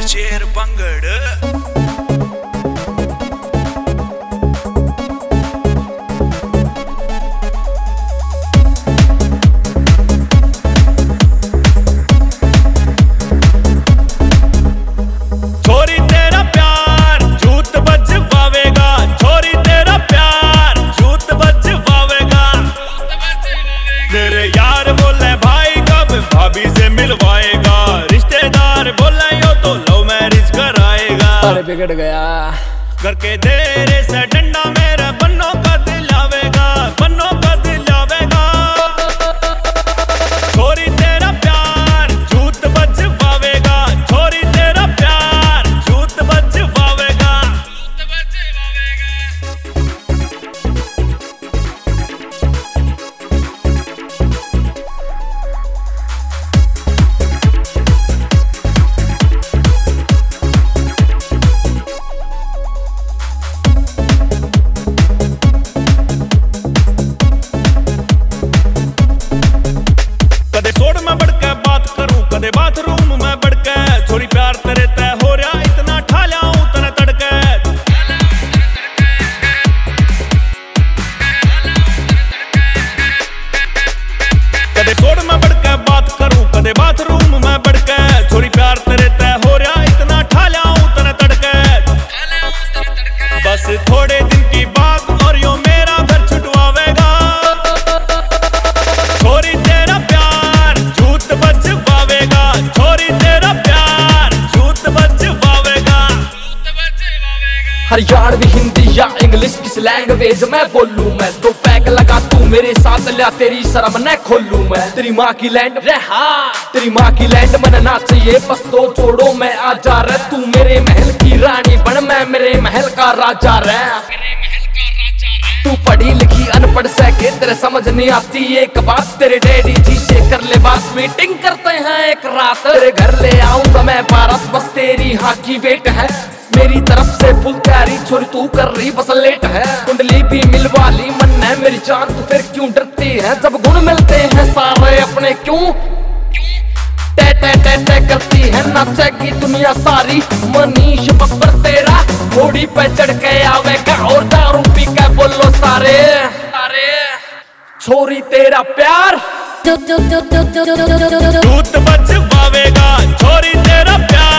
Chair बंगड़ बिगड़ गया करके तेरे से डंडा मेरे बन्नों का दिल आवेगा, बन्नों का दिल आवेगा। छोरी तेरा प्यार झूठ बच पावेगा, छोरी तेरा प्यार झूठ बच पावेगा। कदे बाथरूम में बढ़के छोरी प्यार तेरे तय हो रहा इतना ठा लाऊं तने तड़के। कदे सोड में बढ़के बात करूं, कदे बाथरूम में बढ़के छोरी प्यार तेरे तय हो रहा इतना ठा लाऊं तने तड़के। बस थोड़े दिन की बात और यो मेरा घर छुटवावेगा। छोरी तेरा प्यार झूठ बच पावेगा, छोरी तेरा प्यार झूठ बच पावेगा। हरियाणवी हिंदी या इंग्लिश किस लैंग्वेज में बोलूं मैं, तो पैक लगा तू मेरे साथ लिया तेरी शर्म न खोलूं मैं। तेरी माँ की लैंड रहा, तेरी माँ की लैंड मन ना चाहिए बस तो छोड़ो मैं आजा रे। तू मेरे महल की रानी बन, मैं मेरे महल का राजा रे। तू पढ़ी लिखी अनपढ़ से के तेरे समझ नहीं आती एक बात, तेरे डैडी जी से कर ले बात, मीटिंग करते हैं एक रात। तेरे घर ले आऊंगा मैं बारात, बस तेरी हाँ की वेट है। मेरी तरफ से फुल तैयारी छोरी तू कर रही बस लेट है। कुंडली भी मिलवा ली मन है मेरी जान, तू फिर क्यों डरती है जब गुण मिलते हैं सारे अपने क्यों टे टे टे टे करती है। नाचेगी दुनिया सारी मनीष बब्बर तेरा घोड़ी पे चढ़ के आवेगा और दारू पी के बोलो सारे छोरी तेरा प्यार झूठ बच पावेगा, छोरी तेरा प्यार